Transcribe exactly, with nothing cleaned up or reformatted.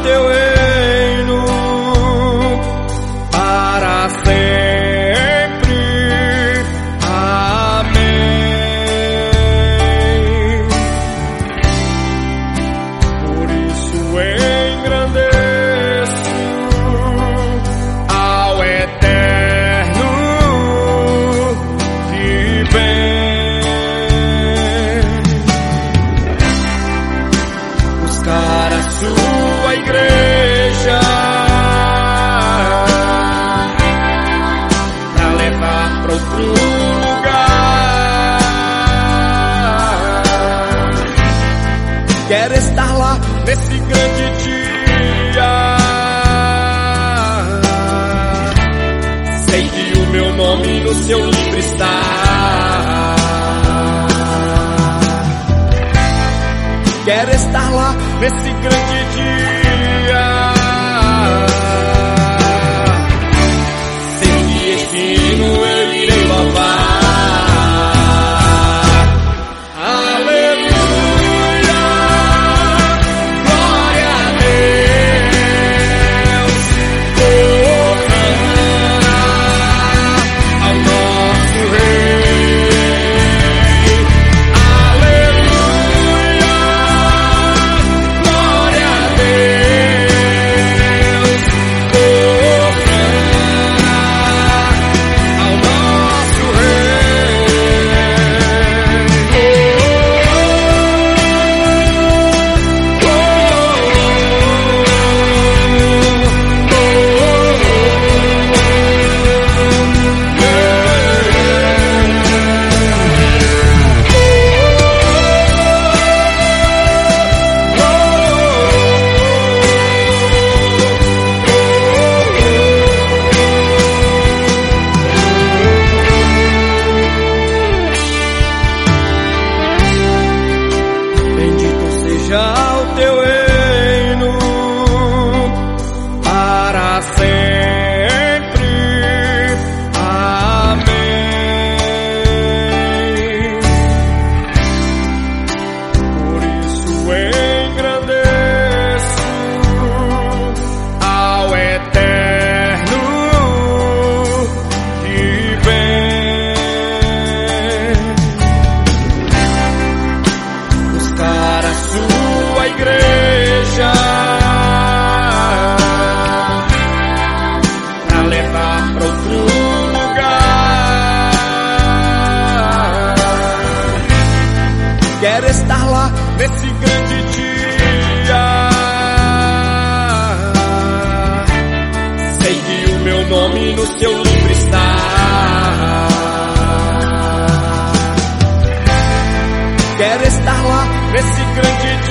teu reino para sempre. Amém. Por isso engrandeço ao Eterno que vem buscar a sua igreja pra levar pra outro lugar. Quero estar lá nesse grande dia. Sei que o meu nome no seu livro está. Quero estar lá nesse grande dia. Sei que este hino eu irei louvar. Aleluia, glória a Deus. Hosana ao nosso Rei. Aleluia, glória a Deus. Hosana ao nosso Rei. Bendito seja o teu reino para sempre. Amém. Por isso engrandeço ao Eterno que vem buscar a sua igreja pra levar pra outro lugar. Quero estar lá nesse grande dia. Sei que o meu nome no seu livro está. Quero estar lá nesse grande dia.